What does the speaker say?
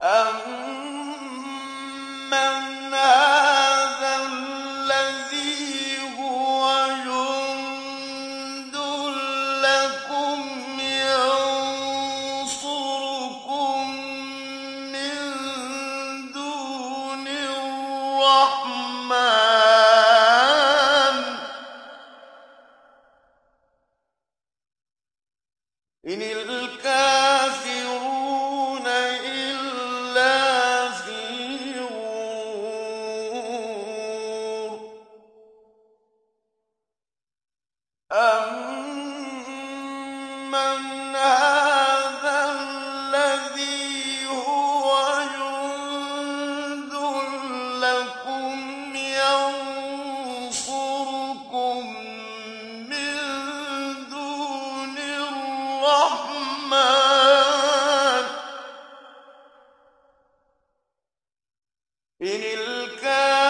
أَمَّنْ هَٰذَا الَّذِي هُوَ جُندٌ لَّكُمْ يَنصُرُكُم مِّن دُونِ الرَّحْمَٰنِ ۚ إِنِ الْكَافِرُونَ إِلَّا فِي غُرُورٍ أَمَّنْ هَٰذَا الَّذِي هُوَ جُندٌ لَّكُمْ يَنصُرُكُم مِّن دُونِ الرَّحْمَٰنِ ۚ إِنِ الْكَافِرُونَ